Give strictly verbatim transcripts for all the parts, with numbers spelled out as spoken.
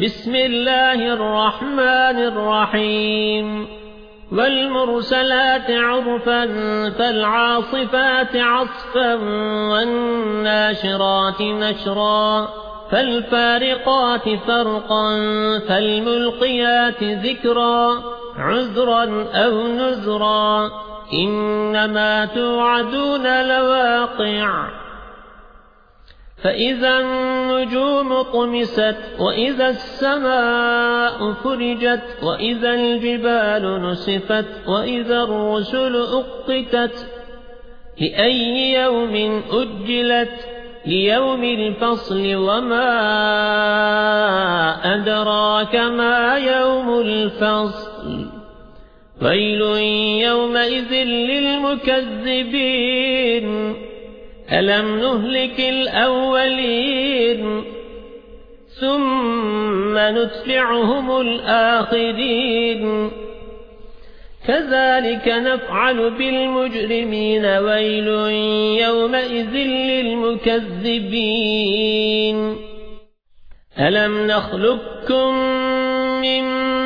بسم الله الرحمن الرحيم والمرسلات عرفا فالعاصفات عصفا والناشرات نشرا فالفارقات فرقا فالملقيات ذكرا عذرا أو نذرا إنما توعدون لواقع فإذا النجوم طمست وإذا السماء فرجت وإذا الجبال نسفت وإذا الرسل أقتت لأي يوم أجلت ليوم الفصل وما أدراك ما يوم الفصل ويل يومئذ للمكذبين ألم نهلك الأولين ثم نتبعهم الآخرين كذلك نفعل بالمجرمين ويل يومئذ للمكذبين ألم نخلقكم من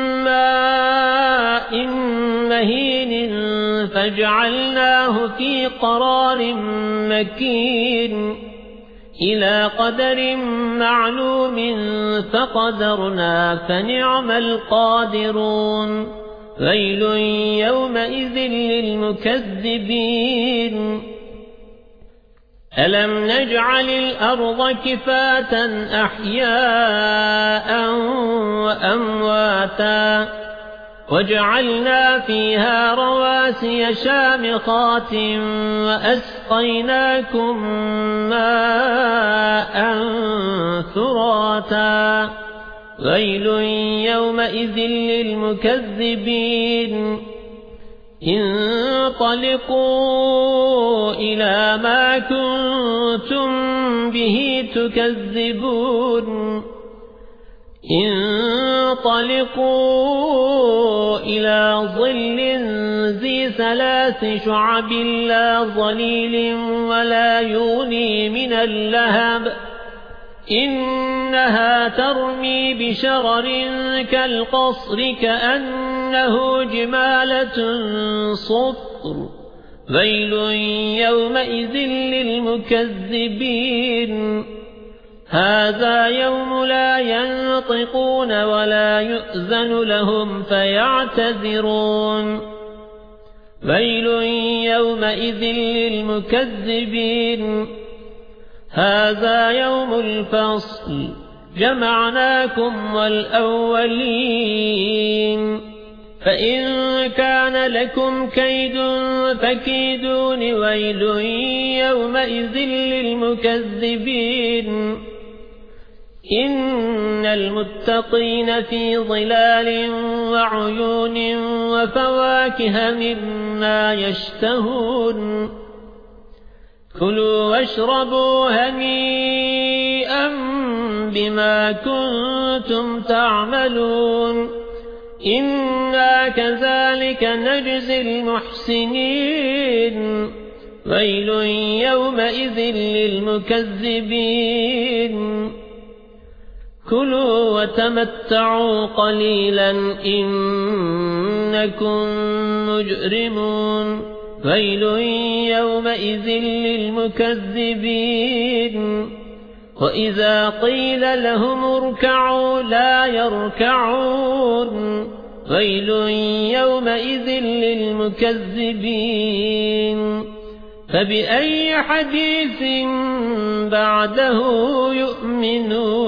ماء مهين فجعلناه في قرار مكين إلى قدر معلوم فقدرنا فنعم القادرون ويل يومئذ للمكذبين ألم نجعل الأرض كفاة أحياء وأمواتا وجعلنا فيها رواسي شامخات وأسقيناكم ماء ثراتا ويل يومئذ للمكذبين انطلقوا إلى ما كنتم به تكذبون انطلقوا إلى ظل ذي ثلاث شعب لا ظليل ولا يغني من اللهب إنها ترمي بشرر كالقصر كأنه جمالة صفر ويل يومئذ للمكذبين هذا يوم لا ينطقون ولا يؤذن لهم فيعتذرون ويل يومئذ للمكذبين هذا يوم الفصل جمعناكم والأولين فإن كان لكم كيد فكيدون ويل يومئذ للمكذبين إن المتقين في ظلال وعيون وفواكه مما يشتهون كلوا واشربوا هنيئا بما كنتم تعملون إنا كذلك نجزي المحسنين ويل يومئذ للمكذبين كلوا وتمتعوا قليلا إنكم مجرمون ويل يومئذ للمكذبين وإذا قيل لهم اركعوا لا يركعون ويل يومئذ للمكذبين فبأي حديث بعده يؤمنون